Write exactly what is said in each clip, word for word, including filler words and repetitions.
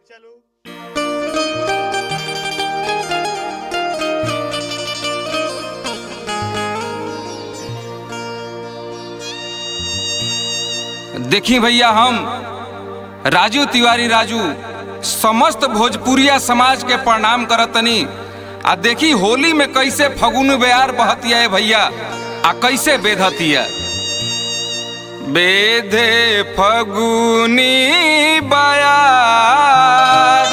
चलो। देखी भैया, हम राजू तिवारी राजू समस्त भोजपुरिया समाज के प्रणाम करतनी। आ देखी होली में कैसे फगुन बेयार बहतिया है भैया, आ कैसे बेधतिया। बेधे फगुनी बयार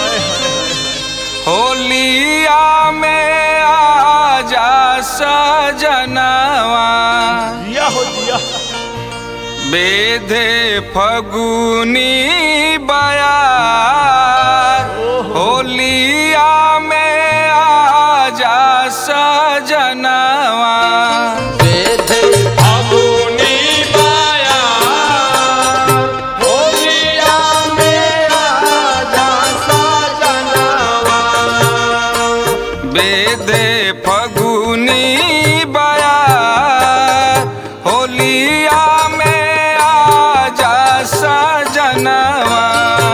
होलिया में आजा सजनवा। दिया हो दिया। बेधे फगुनी बयार होलिया में आजा सजनवा। बेधे फगुनी बयार होलिया में आजा सजनवा। बेधे फगुनी बयार होलिया सजनवा।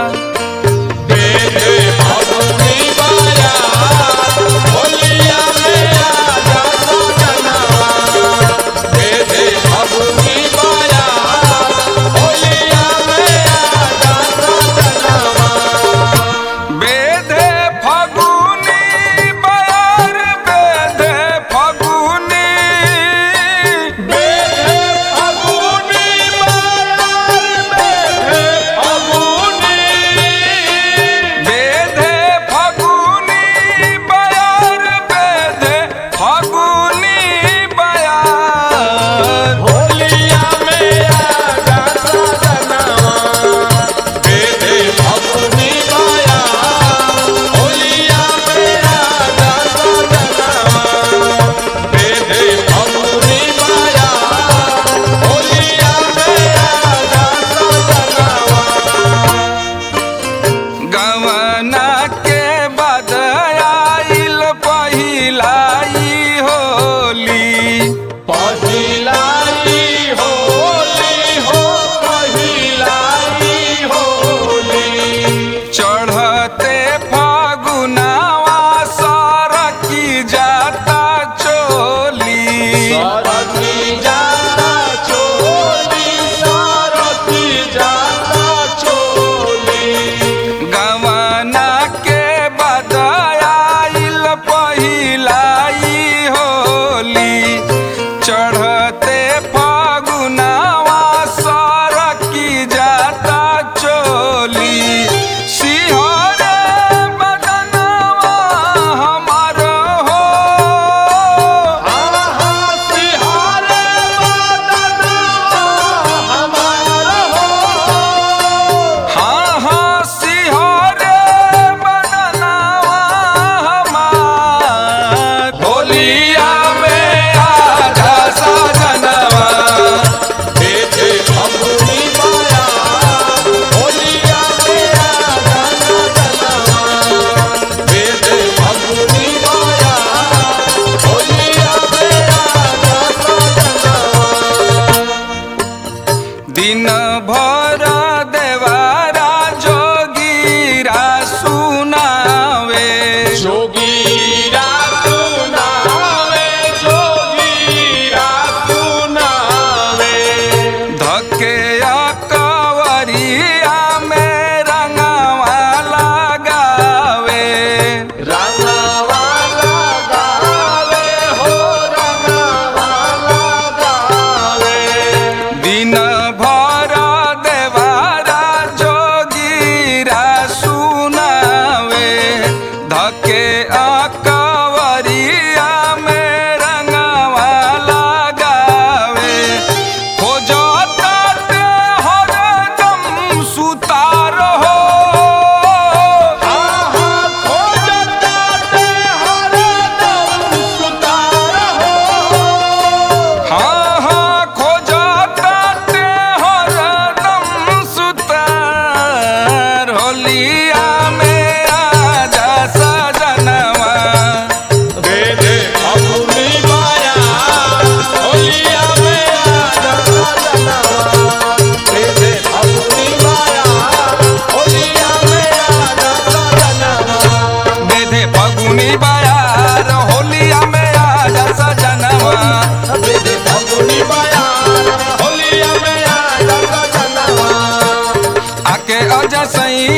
बेधे फगुनी बयार होलिया में आजा सजनवा। बेधे फगुनी बयार होलिया में आजा सजनवा। बेधे फगुनी बयार बेधे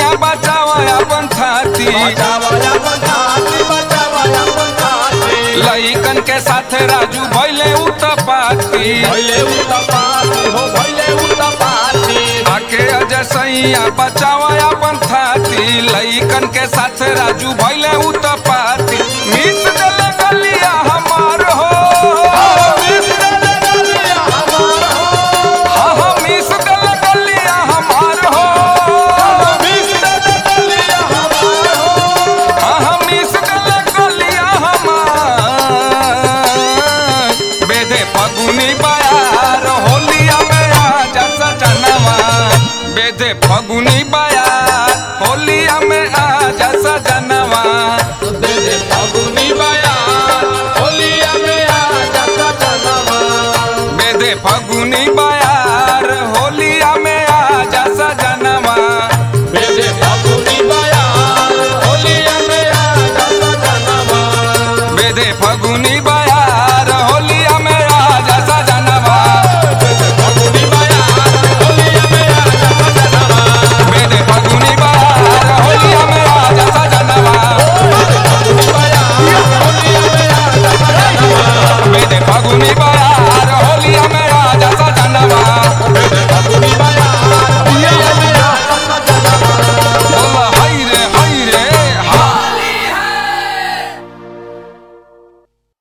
सैया बचावा अपन थाती लइकन के साथ राजू भइले उत्पाती आके अजय सैया बचावा अपन थाती लइकन के साथ राजू भइले उत्पाती मिस देले गलिया हमार हो हाँ हाँ मिस देले गलिया हमार हो हाँ हाँ मिस देले गलिया हमार बेधे फगुनी बयार होलिया में आजा सजनवा बेधे फगुनी बयार होलिया में आ